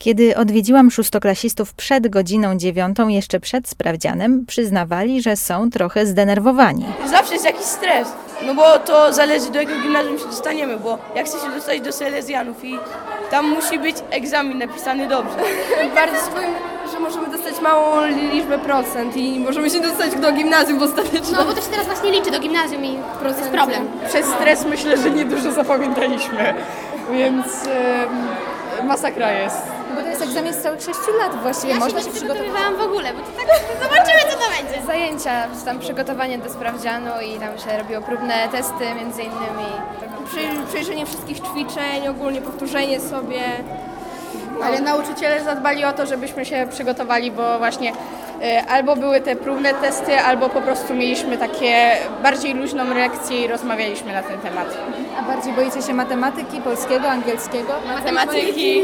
Kiedy odwiedziłam szóstoklasistów przed godziną 9, jeszcze przed sprawdzianem, przyznawali, że są trochę zdenerwowani. Zawsze jest jakiś stres, no bo to zależy, do jakiego gimnazjum się dostaniemy, bo ja chcę się dostać do Salezjanów i tam musi być egzamin napisany dobrze. Bardzo się boję, że możemy dostać małą liczbę procent i możemy się dostać do gimnazjum w ostatecznym. No bo to się teraz właśnie liczy do gimnazjum i to jest problem. Przez stres myślę, że niedużo zapamiętaliśmy, więc masakra jest. Bo to jest egzamin z całych 6 lat właściwie. Ja Można się się nie przygotować. przygotowywałam w ogóle, bo to tak zobaczymy, co to będzie. Zajęcia, tam przygotowanie do sprawdzianu i tam się robiło próbne testy między innymi. Przejrzenie wszystkich ćwiczeń, ogólnie powtórzenie sobie. Ale nauczyciele zadbali o to, żebyśmy się przygotowali, bo właśnie albo były te próbne testy, albo po prostu mieliśmy takie bardziej luźną lekcję i rozmawialiśmy na ten temat. A bardziej boicie się matematyki, polskiego, angielskiego? Matematyki.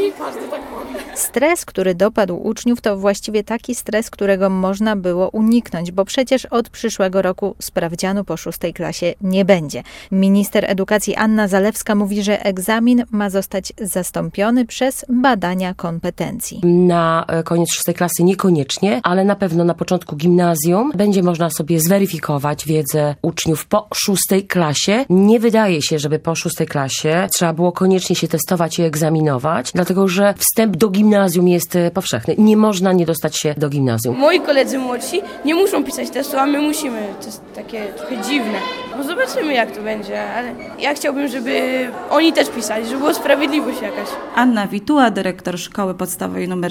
Stres, który dopadł uczniów, to właściwie taki stres, którego można było uniknąć, bo przecież od przyszłego roku sprawdzianu po 6. klasie nie będzie. Minister edukacji Anna Zalewska mówi, że egzamin ma zostać zastąpiony przez badania kompetencji. Na koniec 6. klasy niekoniecznie, ale na pewno na początku gimnazjum będzie można sobie zweryfikować wiedzę uczniów po 6. klasie. Nie wydaje się, żeby po 6. klasie trzeba było koniecznie się testować i egzaminować, dlatego że wstęp do gimnazjum jest powszechny. Nie można nie dostać się do gimnazjum. Moi koledzy młodsi nie muszą pisać testu, a my musimy. To jest takie trochę dziwne. No zobaczymy, jak to będzie, ale ja chciałbym, żeby oni też pisali, żeby była sprawiedliwość jakaś. Anna Wituła, dyrektor Szkoły Podstawowej nr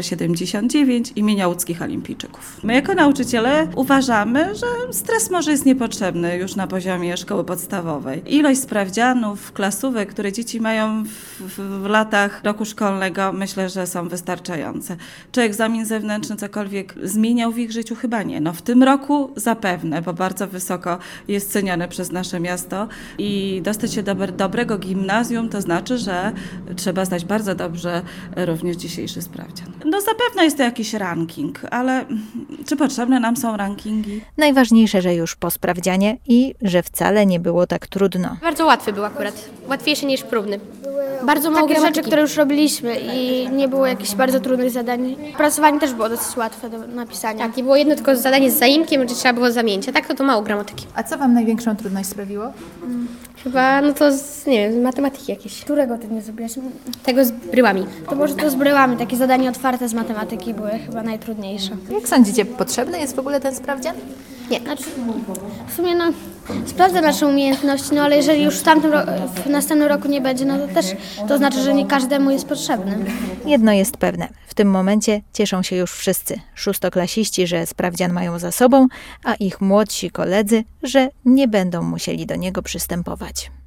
79 imienia Łódzkich Olimpijczyków. My jako nauczyciele uważamy, że stres może jest niepotrzebny już na poziomie szkoły podstawowej. Ilość sprawdzianów, klasówek, które dzieci mają w latach roku szkolnego, myślę, że są wystarczające. Czy egzamin zewnętrzny cokolwiek zmieniał w ich życiu? Chyba nie. No w tym roku zapewne, bo bardzo wysoko jest cenione przez nasze miasto i dostać się do dobrego gimnazjum to znaczy, że trzeba zdać bardzo dobrze również dzisiejszy sprawdzian. No zapewne jest to jakiś ranking, ale czy potrzebne nam są rankingi? Najważniejsze, że już po sprawdzianie i że wcale nie było tak trudno. Bardzo łatwy był akurat, łatwiejszy niż próbny. Bardzo mało Takie rzeczy, rzeczy, które już robiliśmy i nie było jakichś bardzo trudnych zadań. Pracowanie też było dosyć łatwe do napisania. Tak, nie było jedno tylko zadanie z zaimkiem, gdzie trzeba było zamięcie. Tak to mało gramatyki. A co wam największą trudność sprawiło? Chyba, no to nie wiem, z matematyki jakieś. Którego ty nie zrobiłaś? Tego z bryłami. To może to z bryłami. Takie zadania otwarte z matematyki były chyba najtrudniejsze. Jak sądzicie, potrzebny jest w ogóle ten sprawdzian? Nie. Znaczy, w sumie sprawdza nasze umiejętności, no ale jeżeli już w następnym roku nie będzie, no to też to znaczy, że nie każdemu jest potrzebny. Jedno jest pewne. W tym momencie cieszą się już wszyscy. Szóstoklasiści, że sprawdzian mają za sobą, a ich młodsi koledzy, że nie będą musieli do niego przystępować.